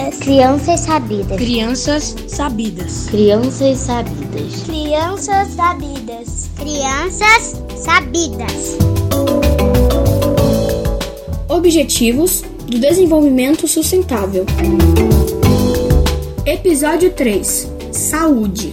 sabidas. Crianças sabidas. Crianças sabidas. Crianças sabidas. Crianças sabidas. Crianças sabidas. Objetivos do Desenvolvimento Sustentável. Episódio 3. Saúde.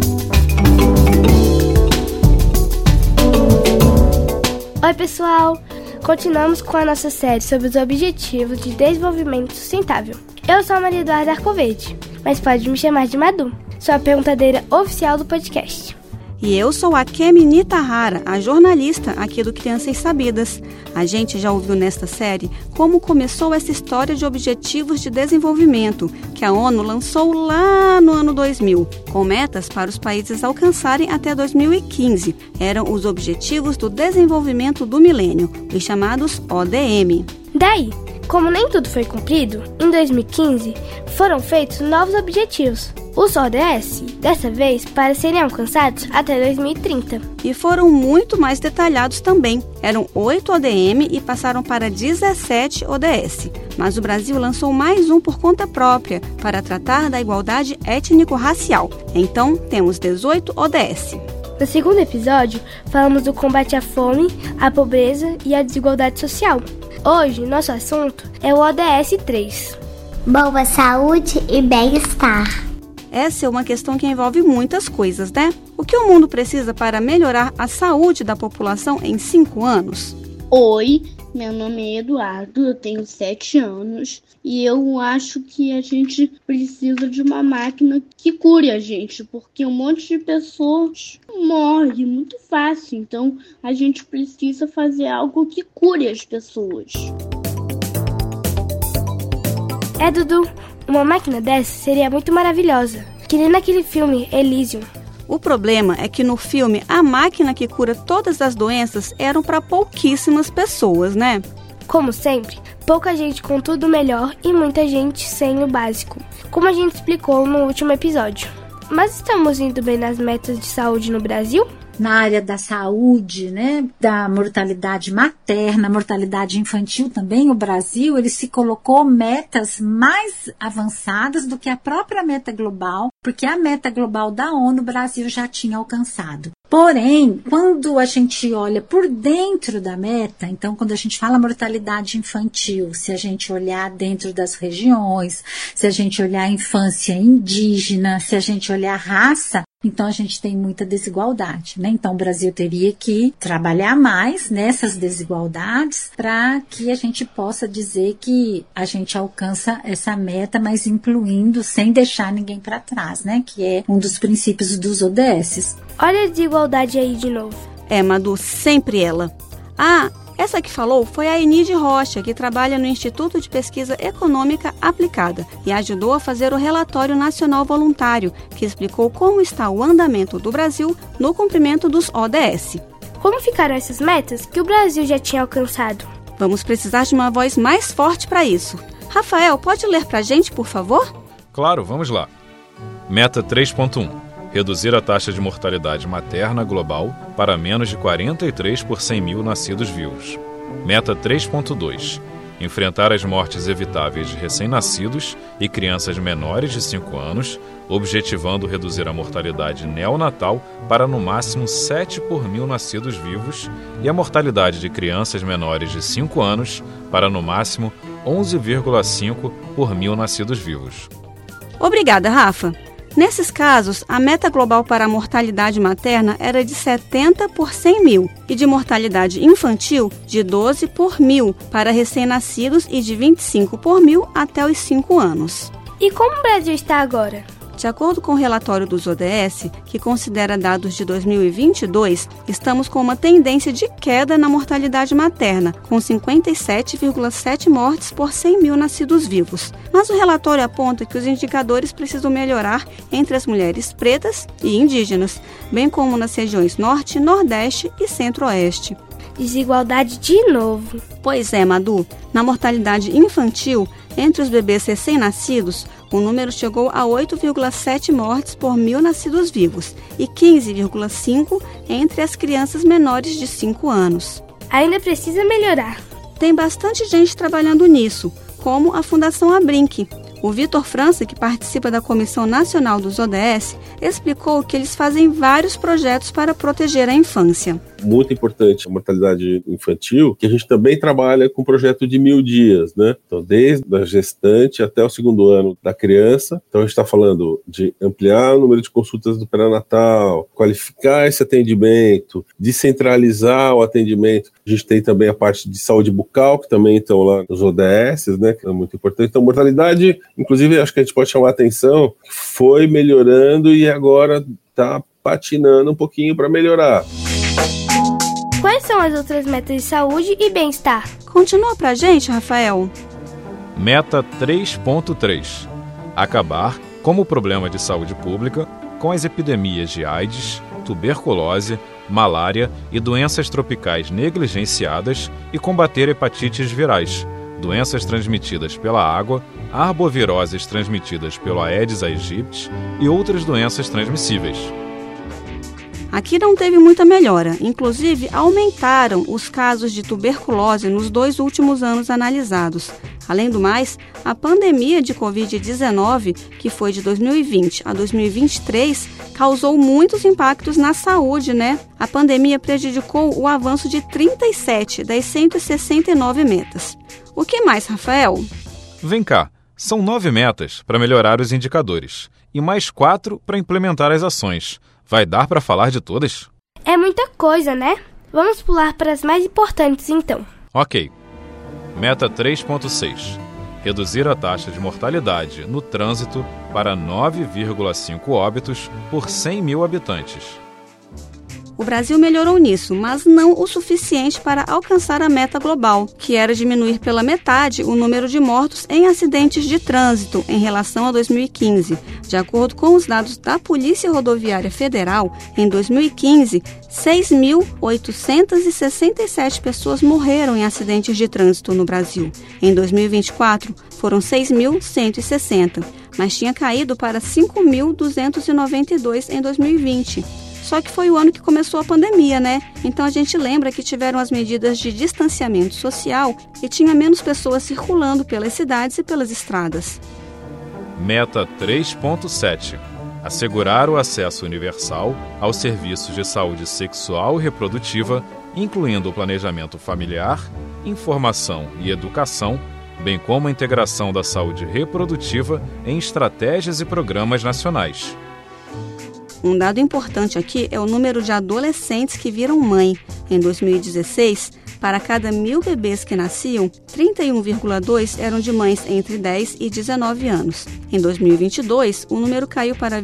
Oi, pessoal! Continuamos com a nossa série sobre os Objetivos de Desenvolvimento Sustentável. Eu sou a Maria Eduarda Arcoverde, mas pode me chamar de Madu. Sou a perguntadeira oficial do podcast. E eu sou a Kemi Nitahara, a jornalista aqui do Crianças Sabidas. A gente já ouviu nesta série como começou essa história de Objetivos de Desenvolvimento, que a ONU lançou lá no ano 2000, com metas para os países alcançarem até 2015. Eram os Objetivos do Desenvolvimento do Milênio, os chamados ODM. Daí, como nem tudo foi cumprido, em 2015 foram feitos novos objetivos. Os ODS, dessa vez, para serem alcançados até 2030. E foram muito mais detalhados também. Eram 8 ODM e passaram para 17 ODS. Mas o Brasil lançou mais um por conta própria, para tratar da igualdade étnico-racial. Então, temos 18 ODS. No segundo episódio, falamos do combate à fome, à pobreza e à desigualdade social. Hoje, nosso assunto é o ODS 3. Boa saúde e bem-estar. Essa é uma questão que envolve muitas coisas, né? O que o mundo precisa para melhorar a saúde da população em 5 anos? Oi, meu nome é Eduardo, eu tenho 7 anos e eu acho que a gente precisa de uma máquina que cure a gente, porque um monte de pessoas morre muito fácil, então a gente precisa fazer algo que cure as pessoas. Dudu, uma máquina dessa seria muito maravilhosa, que nem naquele filme Elysium. O problema é que no filme a máquina que cura todas as doenças eram para pouquíssimas pessoas, né? Como sempre, pouca gente com tudo melhor e muita gente sem o básico, como a gente explicou no último episódio. Mas estamos indo bem nas metas de saúde no Brasil? Na área da saúde, né, da mortalidade materna, mortalidade infantil também, o Brasil, ele se colocou metas mais avançadas do que a própria meta global, porque a meta global da ONU o Brasil já tinha alcançado. Porém, quando a gente olha por dentro da meta, então quando a gente fala mortalidade infantil, se a gente olhar dentro das regiões, se a gente olhar a infância indígena, se a gente olhar a raça, então a gente tem muita desigualdade, né? Então o Brasil teria que trabalhar mais nessas desigualdades para que a gente possa dizer que a gente alcança essa meta, mas incluindo, sem deixar ninguém para trás, né? Que é um dos princípios dos ODS. Olha a desigualdade aí de novo. Madu, sempre ela. Essa que falou foi a Enide Rocha, que trabalha no Instituto de Pesquisa Econômica Aplicada e ajudou a fazer o Relatório Nacional Voluntário, que explicou como está o andamento do Brasil no cumprimento dos ODS. Como ficaram essas metas que o Brasil já tinha alcançado? Vamos precisar de uma voz mais forte para isso. Rafael, pode ler para a gente, por favor? Claro, vamos lá. Meta 3.1. Reduzir a taxa de mortalidade materna global para menos de 43 por 100 mil nascidos vivos. Meta 3.2. Enfrentar as mortes evitáveis de recém-nascidos e crianças menores de 5 anos, objetivando reduzir a mortalidade neonatal para no máximo 7 por mil nascidos vivos e a mortalidade de crianças menores de 5 anos para no máximo 11,5 por mil nascidos vivos. Obrigada, Rafa. Nesses casos, a meta global para a mortalidade materna era de 70 por 100 mil e de mortalidade infantil de 12 por mil para recém-nascidos e de 25 por mil até os 5 anos. E como o Brasil está agora? De acordo com o relatório dos ODS, que considera dados de 2022, estamos com uma tendência de queda na mortalidade materna, com 57,7 mortes por 100 mil nascidos vivos. Mas o relatório aponta que os indicadores precisam melhorar entre as mulheres pretas e indígenas, bem como nas regiões Norte, Nordeste e Centro-Oeste. Desigualdade de novo. Pois é, Madu. Na mortalidade infantil, entre os bebês recém-nascidos, o número chegou a 8,7 mortes por mil nascidos vivos e 15,5 entre as crianças menores de 5 anos. Ainda precisa melhorar. Tem bastante gente trabalhando nisso, como a Fundação Abrinq. O Vitor França, que participa da Comissão Nacional dos ODS, explicou que eles fazem vários projetos para proteger a infância. Muito importante a mortalidade infantil, que a gente também trabalha com o projeto de 1000 dias, né? Então, desde a gestante até o 2º ano da criança. Então, a gente está falando de ampliar o número de consultas do pré-natal, qualificar esse atendimento, descentralizar o atendimento. A gente tem também a parte de saúde bucal, que também estão lá nos ODS, né? Que é muito importante. Então, mortalidade, inclusive, acho que a gente pode chamar a atenção, foi melhorando e agora está patinando um pouquinho para melhorar. Quais são as outras metas de saúde e bem-estar? Continua pra gente, Rafael. Meta 3.3. Acabar, como problema de saúde pública, com as epidemias de AIDS, tuberculose, malária e doenças tropicais negligenciadas e combater hepatites virais, doenças transmitidas pela água, arboviroses transmitidas pelo Aedes aegypti e outras doenças transmissíveis. Aqui não teve muita melhora, inclusive aumentaram os casos de tuberculose nos 2 últimos anos analisados. Além do mais, a pandemia de Covid-19, que foi de 2020 a 2023, causou muitos impactos na saúde, né? A pandemia prejudicou o avanço de 37 das 169 metas. O que mais, Rafael? Vem cá, são 9 metas para melhorar os indicadores e mais 4 para implementar as ações. Vai dar para falar de todas? É muita coisa, né? Vamos pular para as mais importantes, então. Ok. Meta 3.6. Reduzir a taxa de mortalidade no trânsito para 9,5 óbitos por 100 mil habitantes. O Brasil melhorou nisso, mas não o suficiente para alcançar a meta global, que era diminuir pela metade o número de mortos em acidentes de trânsito em relação a 2015. De acordo com os dados da Polícia Rodoviária Federal, em 2015, 6.867 pessoas morreram em acidentes de trânsito no Brasil. Em 2024, foram 6.160, mas tinha caído para 5.292 em 2020. Só que foi o ano que começou a pandemia, né? Então a gente lembra que tiveram as medidas de distanciamento social e tinha menos pessoas circulando pelas cidades e pelas estradas. Meta 3.7. Assegurar o acesso universal aos serviços de saúde sexual e reprodutiva, incluindo o planejamento familiar, informação e educação, bem como a integração da saúde reprodutiva em estratégias e programas nacionais. Um dado importante aqui é o número de adolescentes que viram mãe. Em 2016, para cada 1.000 bebês que nasciam, 31,2 eram de mães entre 10 e 19 anos. Em 2022, o número caiu para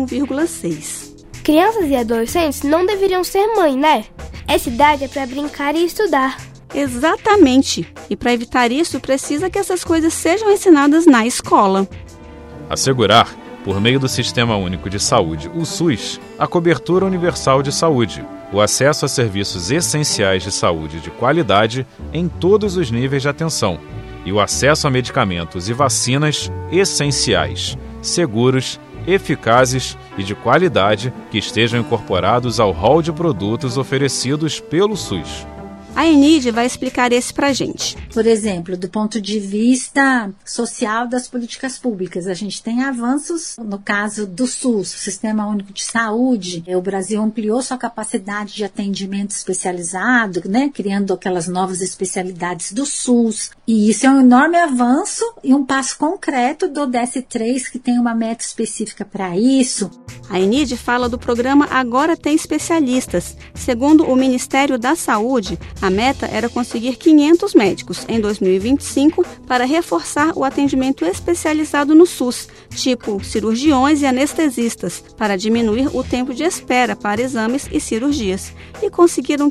21,6. Crianças e adolescentes não deveriam ser mãe, né? Essa idade é para brincar e estudar. Exatamente. E para evitar isso, precisa que essas coisas sejam ensinadas na escola. Assegurar, por meio do Sistema Único de Saúde, o SUS, a cobertura universal de saúde, o acesso a serviços essenciais de saúde de qualidade em todos os níveis de atenção e o acesso a medicamentos e vacinas essenciais, seguros, eficazes e de qualidade que estejam incorporados ao rol de produtos oferecidos pelo SUS. A Enide vai explicar esse pra gente. Por exemplo, do ponto de vista social das políticas públicas, a gente tem avanços no caso do SUS, o Sistema Único de Saúde. O Brasil ampliou sua capacidade de atendimento especializado, né, criando aquelas novas especialidades do SUS. E isso é um enorme avanço e um passo concreto do ODS 3, que tem uma meta específica para isso. A Enide fala do programa Agora Tem Especialistas. Segundo o Ministério da Saúde, a meta era conseguir 500 médicos em 2025 para reforçar o atendimento especializado no SUS, tipo cirurgiões e anestesistas, para diminuir o tempo de espera para exames e cirurgias. E conseguiram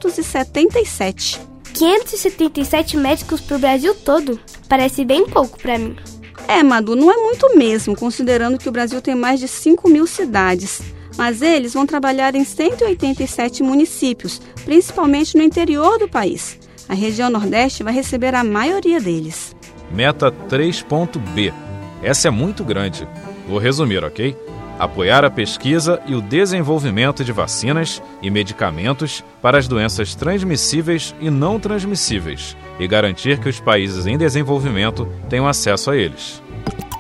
577. 577 médicos para o Brasil todo? Parece bem pouco para mim. Madu, não é muito mesmo, considerando que o Brasil tem mais de 5.000 cidades. Mas eles vão trabalhar em 187 municípios, principalmente no interior do país. A região Nordeste vai receber a maioria deles. Meta 3.B. Essa é muito grande. Vou resumir, ok? Apoiar a pesquisa e o desenvolvimento de vacinas e medicamentos para as doenças transmissíveis e não transmissíveis e garantir que os países em desenvolvimento tenham acesso a eles.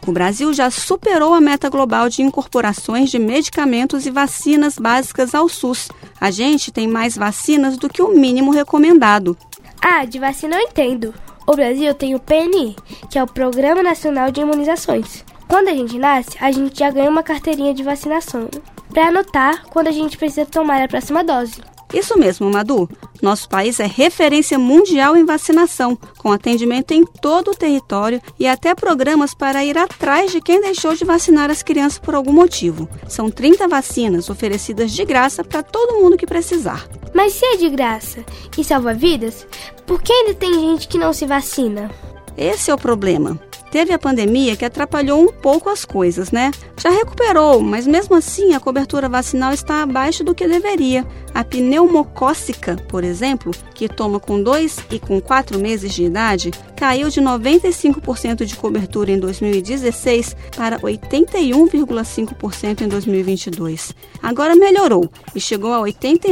O Brasil já superou a meta global de incorporações de medicamentos e vacinas básicas ao SUS. A gente tem mais vacinas do que o mínimo recomendado. De vacina eu entendo. O Brasil tem o PNI, que é o Programa Nacional de Imunizações. Quando a gente nasce, a gente já ganha uma carteirinha de vacinação para anotar quando a gente precisa tomar a próxima dose. Isso mesmo, Madu. Nosso país é referência mundial em vacinação, com atendimento em todo o território e até programas para ir atrás de quem deixou de vacinar as crianças por algum motivo. São 30 vacinas oferecidas de graça para todo mundo que precisar. Mas se é de graça e salva vidas, por que ainda tem gente que não se vacina? Esse é o problema. Teve a pandemia que atrapalhou um pouco as coisas, né? Já recuperou, mas mesmo assim a cobertura vacinal está abaixo do que deveria. A pneumocócica, por exemplo, que toma com 2 e com 4 meses de idade, caiu de 95% de cobertura em 2016 para 81,5% em 2022. Agora melhorou e chegou a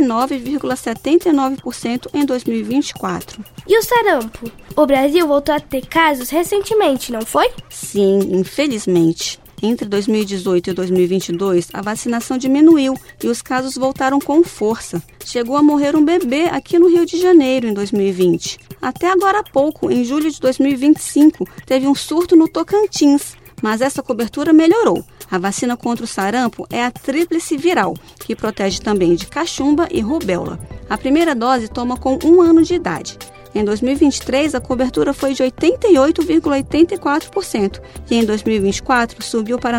89,79% em 2024. E o sarampo? O Brasil voltou a ter casos recentemente, não foi? Sim, infelizmente. Entre 2018 e 2022, a vacinação diminuiu e os casos voltaram com força. Chegou a morrer um bebê aqui no Rio de Janeiro em 2020. Até agora há pouco, em julho de 2025, teve um surto no Tocantins, mas essa cobertura melhorou. A vacina contra o sarampo é a tríplice viral, que protege também de cachumba e rubéola. A primeira dose toma com 1 ano de idade. Em 2023, a cobertura foi de 88,84% e em 2024 subiu para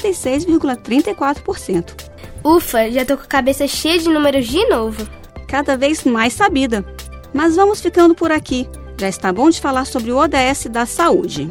96,34%. Ufa, já tô com a cabeça cheia de números de novo. Cada vez mais sabida. Mas vamos ficando por aqui. Já está bom de falar sobre o ODS da saúde.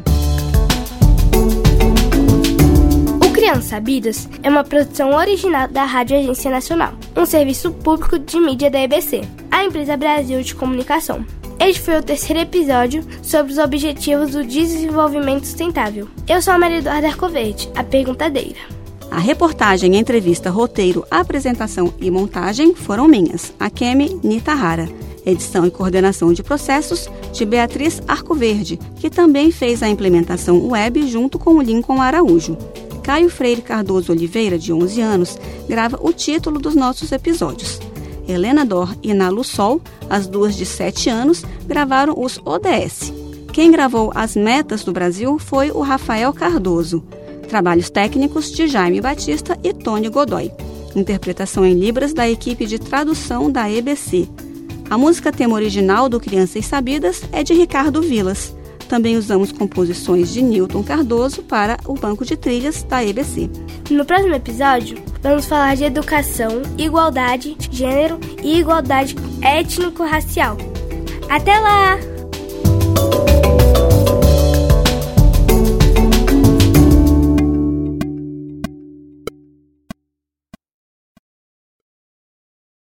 O Crianças Sabidas é uma produção original da Rádio Agência Nacional, um serviço público de mídia da EBC, a Empresa Brasil de Comunicação. Este foi o 3º episódio sobre os Objetivos do Desenvolvimento Sustentável. Eu sou a Maria Eduarda Arcoverde, a perguntadeira. A reportagem, entrevista, roteiro, apresentação e montagem foram minhas, a Kemi Nitahara. Edição e coordenação de processos de Beatriz Arcoverde, que também fez a implementação web junto com o Lincoln Araújo. Caio Freire Cardoso Oliveira, de 11 anos, grava o título dos nossos episódios. Helena Dor e Nalu Sol, as duas de 7 anos, gravaram os ODS. Quem gravou as metas do Brasil foi o Rafael Cardoso. Trabalhos técnicos de Jaime Batista e Tony Godoy. Interpretação em Libras da equipe de tradução da EBC. A música tema original do Crianças Sabidas é de Ricardo Vilas. Também usamos composições de Newton Cardoso para o banco de trilhas da EBC. No próximo episódio, vamos falar de educação, igualdade, gênero e igualdade étnico-racial. Até lá!